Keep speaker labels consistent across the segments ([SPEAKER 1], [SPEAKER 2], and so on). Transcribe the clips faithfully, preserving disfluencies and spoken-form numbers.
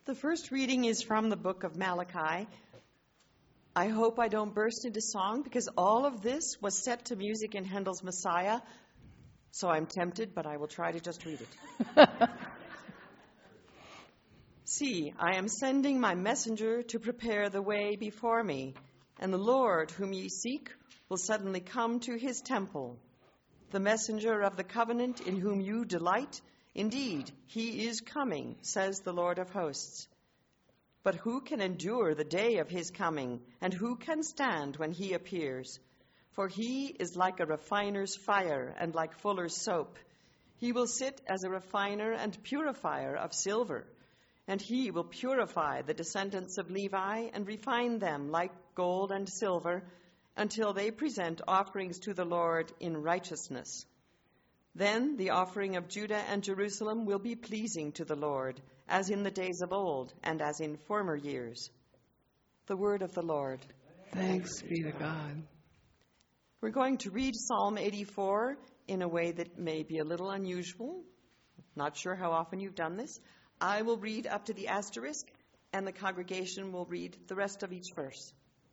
[SPEAKER 1] The first reading is from the book of Malachi. I hope I don't burst into song because all of this was set to music in Handel's Messiah, so I'm tempted, but I will try to just read it. See, I am sending my messenger to prepare the way before me, and the Lord whom ye seek will suddenly come to his temple. The messenger of the covenant in whom you delight, indeed, he is coming, says the Lord of hosts. But who can endure the day of his coming, and who can stand when he appears? For he is like a refiner's fire and like fuller's soap. He will sit as a refiner and purifier of silver, and he will purify the descendants of Levi and refine them like gold and silver until they present offerings to the Lord in righteousness. Then the offering of Judah and Jerusalem will be pleasing to the Lord, as in the days of old and as in former years. The word of the Lord.
[SPEAKER 2] Thanks be to God.
[SPEAKER 1] We're going to read Psalm eighty-four in a way that may be a little unusual. Not sure how often you've done this. I will read up to the asterisk, and the congregation will read the rest of each verse.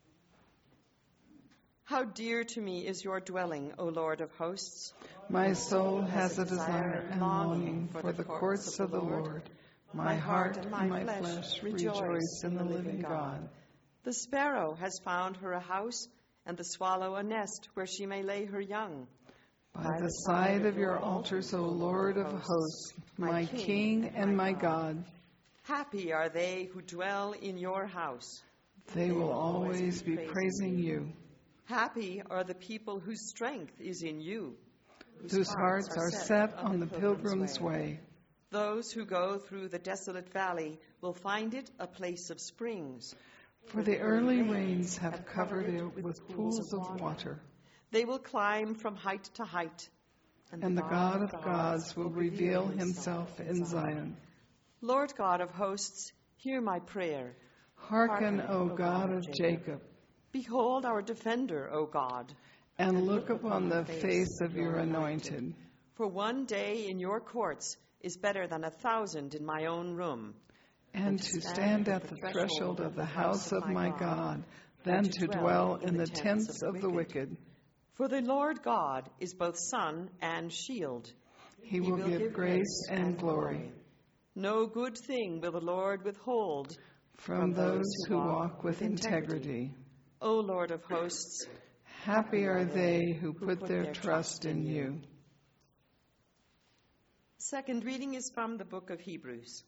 [SPEAKER 1] How dear to me is your dwelling, O Lord of hosts.
[SPEAKER 2] My soul has a desire and longing for the courts of the Lord. My heart and my flesh rejoice in the living God.
[SPEAKER 1] The sparrow has found her a house, and the swallow a nest where she may lay her young.
[SPEAKER 2] By the side of your altars, O Lord of hosts, my King and my God.
[SPEAKER 1] Happy are they who dwell in your house.
[SPEAKER 2] They will always be praising you.
[SPEAKER 1] Happy are the people whose strength is in you,
[SPEAKER 2] whose hearts are set on the pilgrim's way.
[SPEAKER 1] Those who go through the desolate valley will find it a place of springs.
[SPEAKER 2] For the early rains have covered it with pools of water.
[SPEAKER 1] They will climb from height to height,
[SPEAKER 2] and the God of gods will reveal himself in Zion.
[SPEAKER 1] Lord God of hosts, hear my prayer.
[SPEAKER 2] Hearken, O God of Jacob.
[SPEAKER 1] Behold our defender, O God.
[SPEAKER 2] And look upon the face of your anointed.
[SPEAKER 1] For one day in your courts is better than a thousand in my own room.
[SPEAKER 2] And to stand at the threshold of the house of my God, than to dwell in the tents of the wicked.
[SPEAKER 1] For the Lord God is both sun and shield.
[SPEAKER 2] He will give grace and glory.
[SPEAKER 1] No good thing will the Lord withhold
[SPEAKER 2] from those who walk with integrity.
[SPEAKER 1] O Lord of hosts,
[SPEAKER 2] happy are they who put their trust in you.
[SPEAKER 1] Second reading is from the book of Hebrews.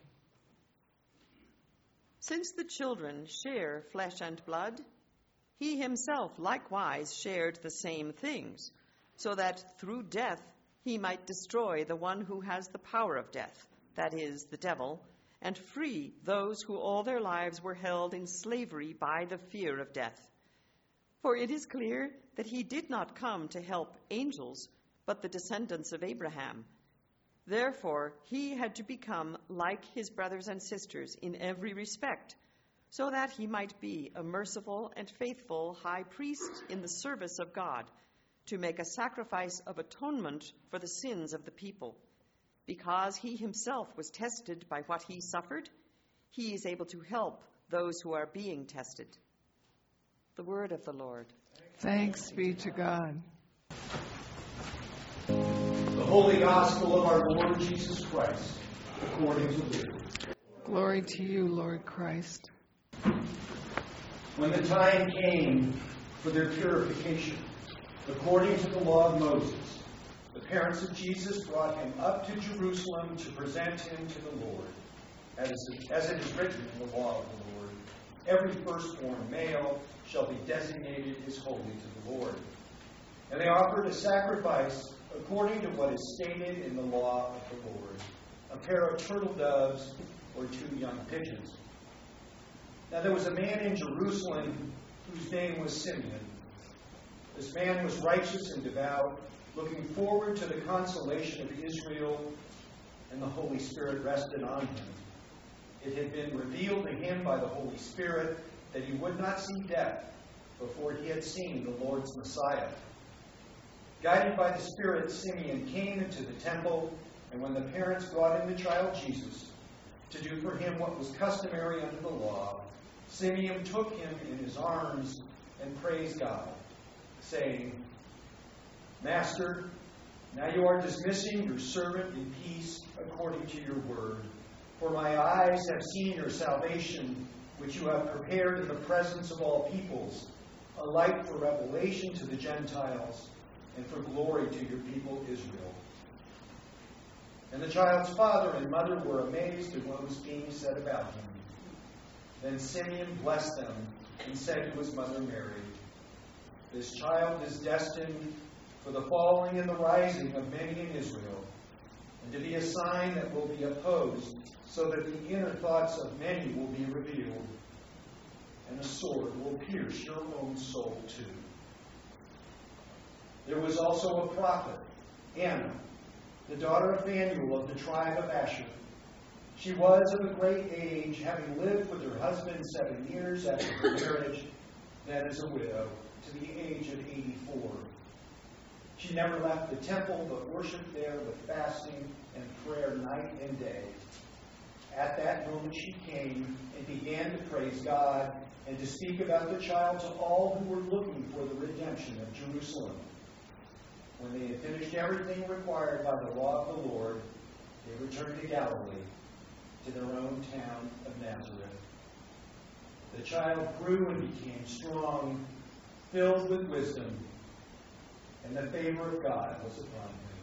[SPEAKER 1] Since the children share flesh and blood, he himself likewise shared the same things, so that through death he might destroy the one who has the power of death, that is, the devil, and free those who all their lives were held in slavery by the fear of death. For it is clear that he did not come to help angels, but the descendants of Abraham. Therefore, he had to become like his brothers and sisters in every respect, so that he might be a merciful and faithful high priest in the service of God, to make a sacrifice of atonement for the sins of the people. Because he himself was tested by what he suffered, he is able to help those who are being tested. The word of the Lord.
[SPEAKER 2] Thanks be to God.
[SPEAKER 3] The Holy Gospel of our Lord Jesus Christ, according to Luke.
[SPEAKER 2] Glory to you, Lord Christ.
[SPEAKER 3] When the time came for their purification, according to the law of Moses, the parents of Jesus brought him up to Jerusalem to present him to the Lord. As, as it is written in the law of the Lord, every firstborn male shall be designated as holy to the Lord. And they offered a sacrifice according to what is stated in the law of the Lord, a pair of turtle doves or two young pigeons. Now there was a man in Jerusalem whose name was Simeon. This man was righteous and devout, looking forward to the consolation of Israel, and the Holy Spirit rested on him. It had been revealed to him by the Holy Spirit that he would not see death before he had seen the Lord's Messiah. Guided by the Spirit, Simeon came into the temple, and when the parents brought in the child Jesus to do for him what was customary under the law, Simeon took him in his arms and praised God, saying, Master, now you are dismissing your servant in peace according to your word. For my eyes have seen your salvation, which you have prepared in the presence of all peoples, a light for revelation to the Gentiles and for glory to your people Israel. And the child's father and mother were amazed at what was being said about him. Then Simeon blessed them and said to his mother Mary, This child is destined for the falling and the rising of many in Israel, and to be a sign that will be opposed, so that the inner thoughts of many will be revealed, and a sword will pierce your own soul too. There was also a prophet, Anna, the daughter of Phanuel of the tribe of Asher. She was of a great age, having lived with her husband seven years after her marriage, then as a widow, to the age of eighty-four. She never left the temple, but worshipped there with fasting and prayer night and day. At that moment she came and began to praise God and to speak about the child to all who were looking for the redemption of Jerusalem. When they had finished everything required by the law of the Lord, they returned to Galilee, to their own town of Nazareth. The child grew and became strong, filled with wisdom, and the favor of God was upon him.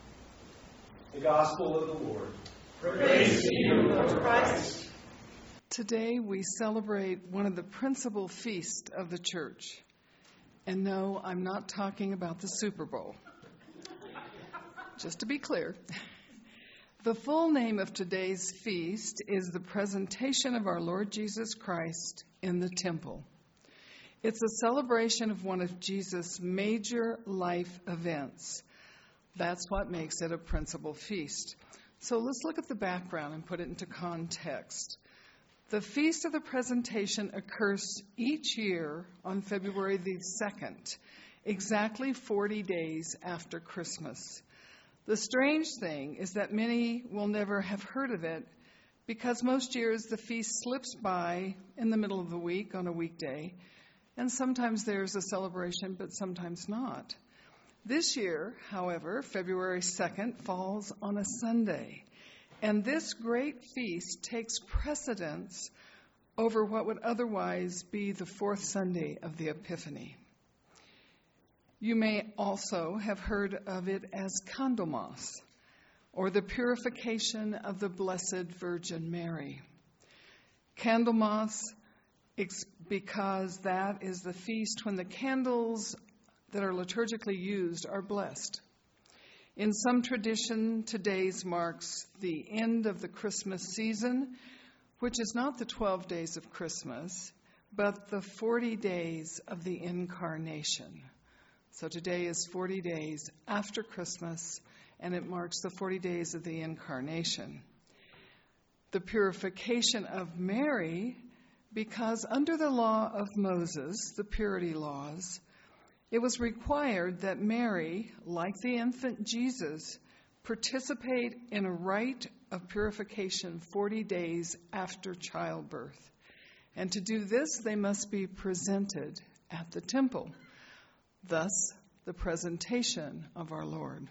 [SPEAKER 3] The Gospel of the Lord.
[SPEAKER 1] Praise to you, Lord Christ.
[SPEAKER 2] Today we celebrate one of the principal feasts of the church. And no, I'm not talking about the Super Bowl. Just to be clear. The full name of today's feast is the presentation of our Lord Jesus Christ in the temple. It's a celebration of one of Jesus' major life events. That's what makes it a principal feast. So let's look at the background and put it into context. The Feast of the Presentation occurs each year on February the second, exactly forty days after Christmas. The strange thing is that many will never have heard of it because most years the feast slips by in the middle of the week on a weekday, and sometimes there's a celebration, but sometimes not. This year, however, February second falls on a Sunday. And this great feast takes precedence over what would otherwise be the fourth Sunday of the Epiphany. You may also have heard of it as Candlemas, or the purification of the Blessed Virgin Mary. Candlemas, because that is the feast when the candles that are liturgically used are blessed. In some tradition, today's marks the end of the Christmas season, which is not the twelve days of Christmas, but the forty days of the Incarnation. So today is forty days after Christmas, and it marks the forty days of the Incarnation. The purification of Mary, because under the law of Moses, the purity laws, it was required that Mary, like the infant Jesus, participate in a rite of purification forty days after childbirth. And to do this, they must be presented at the temple. Thus, the presentation of our Lord.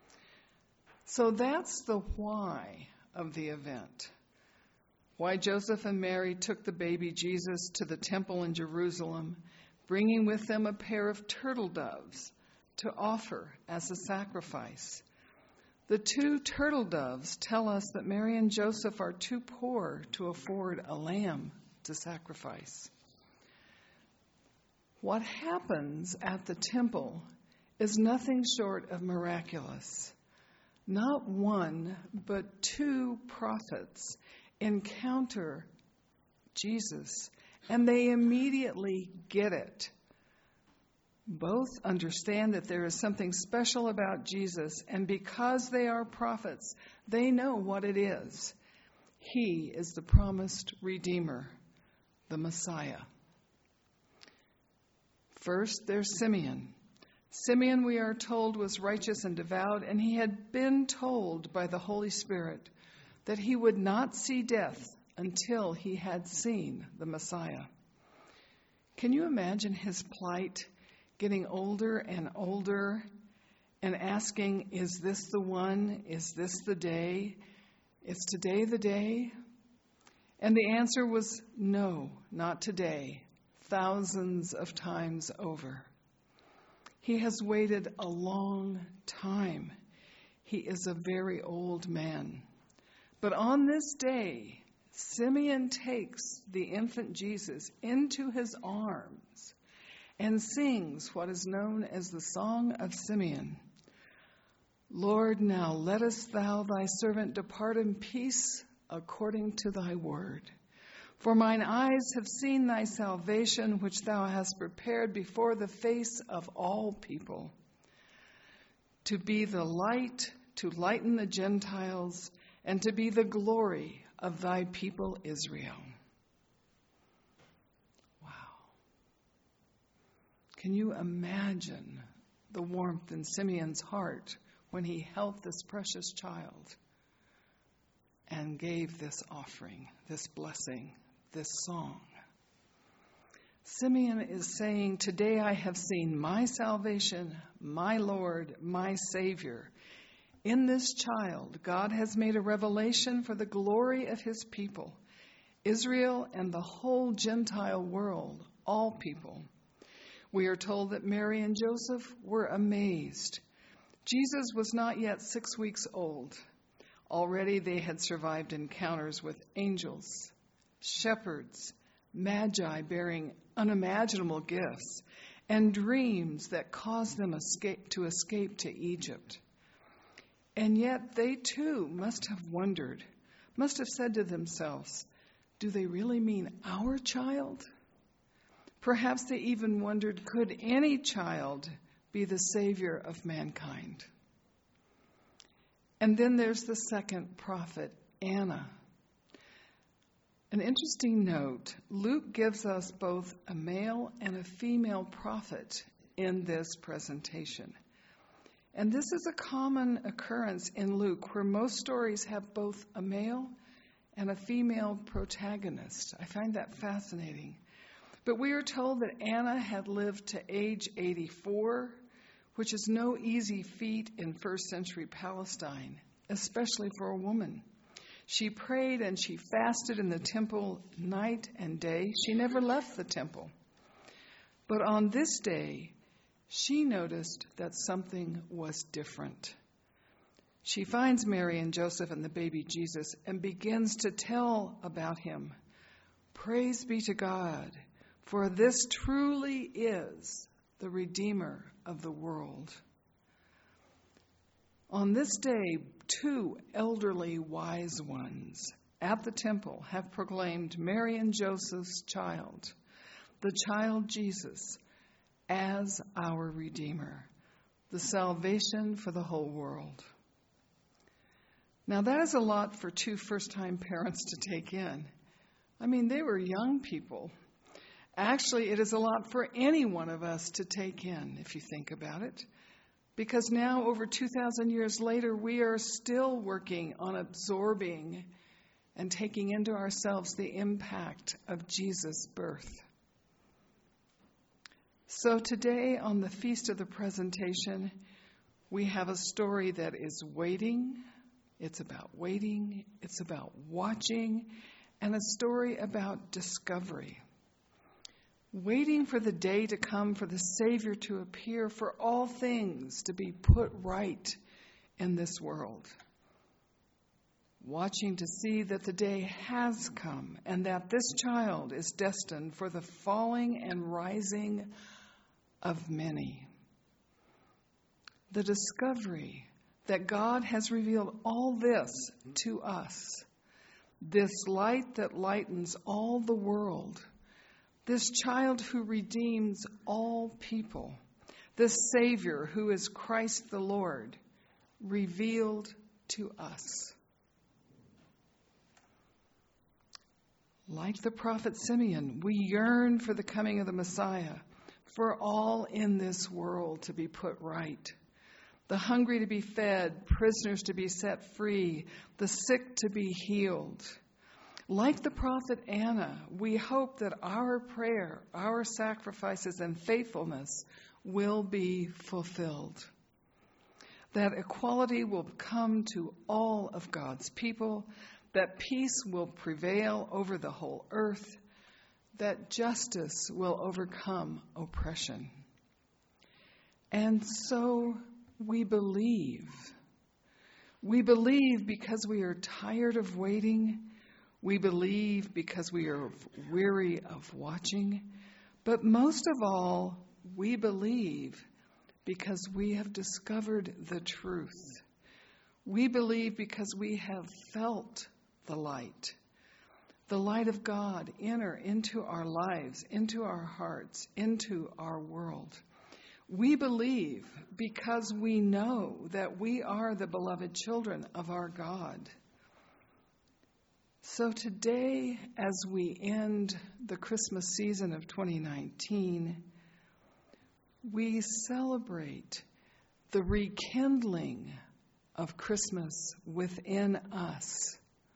[SPEAKER 2] So that's the why of the event. Why Joseph and Mary took the baby Jesus to the temple in Jerusalem, bringing with them a pair of turtle doves to offer as a sacrifice. The two turtle doves tell us that Mary and Joseph are too poor to afford a lamb to sacrifice. What happens at the temple is nothing short of miraculous. Not one, but two prophets encounter Jesus, and they immediately get it. Both understand that there is something special about Jesus, and because they are prophets, they know what it is. He is the promised Redeemer, the Messiah. First, there's Simeon. Simeon, we are told, was righteous and devout, and he had been told by the Holy Spirit that he would not see death until he had seen the Messiah. Can you imagine his plight, getting older and older and asking, is this the one? Is this the day? Is today the day? And the answer was no, not today, thousands of times over. He has waited a long time. He is a very old man. But on this day, Simeon takes the infant Jesus into his arms and sings what is known as the Song of Simeon. Lord, now lettest thou thy servant depart in peace according to thy word. For mine eyes have seen thy salvation, which thou hast prepared before the face of all people, to be the light, to lighten the Gentiles, and to be the glory of thy people Israel. Wow. Can you imagine the warmth in Simeon's heart when he held this precious child and gave this offering, this blessing, this song? Simeon is saying, today I have seen my salvation, my Lord, my Savior. In this child, God has made a revelation for the glory of his people, Israel and the whole Gentile world, all people. We are told that Mary and Joseph were amazed. Jesus was not yet six weeks old. Already they had survived encounters with angels, shepherds, magi bearing unimaginable gifts, and dreams that caused them escape, to escape to Egypt. And yet they too must have wondered, must have said to themselves, do they really mean our child? Perhaps they even wondered, could any child be the Savior of mankind? And then there's the second prophet, Anna. An interesting note, Luke gives us both a male and a female prophet in this presentation. And this is a common occurrence in Luke, where most stories have both a male and a female protagonist. I find that fascinating. But we are told that Anna had lived to age eighty-four, which is no easy feat in first century Palestine, especially for a woman. She prayed and she fasted in the temple night and day. She never left the temple. But on this day, she noticed that something was different. She finds Mary and Joseph and the baby Jesus and begins to tell about him. Praise be to God, for this truly is the Redeemer of the world. On this day, two elderly wise ones at the temple have proclaimed Mary and Joseph's child, the child Jesus, as our Redeemer, the salvation for the whole world. Now that is a lot for two first-time parents to take in. I mean, they were young people. Actually, it is a lot for any one of us to take in, if you think about it. Because now, over two thousand years later, we are still working on absorbing and taking into ourselves the impact of Jesus' birth. So today, on the Feast of the Presentation, we have a story that is waiting. It's about waiting. It's about watching. And a story about discovery. Waiting for the day to come for the Savior to appear, for all things to be put right in this world. Watching to see that the day has come and that this child is destined for the falling and rising of many. The discovery that God has revealed all this to us, this light that lightens all the world, this child who redeems all people, this Savior who is Christ the Lord, revealed to us. Like the prophet Simeon, we yearn for the coming of the Messiah, for all in this world to be put right. the hungry to be fed, prisoners to be set free, the sick to be healed. Like the prophet Anna, we hope that our prayer, our sacrifices, and faithfulness will be fulfilled. That equality will come to all of God's people, that peace will prevail over the whole earth, that justice will overcome oppression. And so we believe. We believe because we are tired of waiting. We believe because we are weary of watching. But most of all, we believe because we have discovered the truth. We believe because we have felt the light. The light of God enter into our lives, into our hearts, into our world. We believe because we know that we are the beloved children of our God. So today, as we end the Christmas season of twenty nineteen, we celebrate the rekindling of Christmas within us.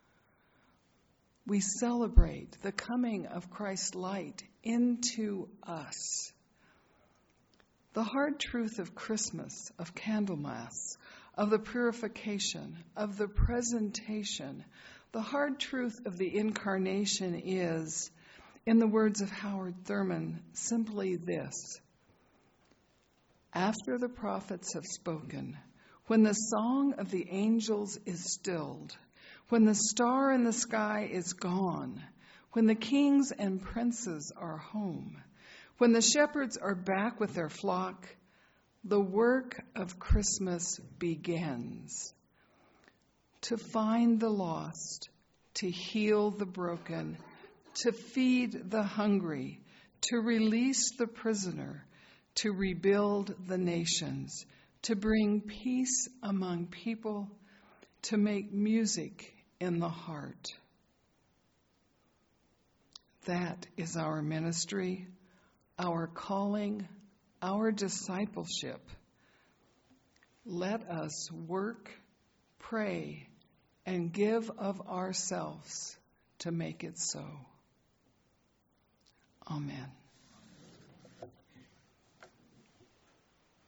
[SPEAKER 2] We celebrate the coming of Christ's light into us. The hard truth of Christmas, of Candlemas, of the purification, of the presentation, the hard truth of the incarnation is, in the words of Howard Thurman, simply this: after the prophets have spoken, when the song of the angels is stilled, when the star in the sky is gone, when the kings and princes are home, when the shepherds are back with their flock, the work of Christmas begins. To find the lost, to heal the broken, to feed the hungry, to release the prisoner, to rebuild the nations, to bring peace among people, to make music in the heart. That is our ministry, our calling, our discipleship. Let us work, pray, and give of ourselves to make it so. Amen.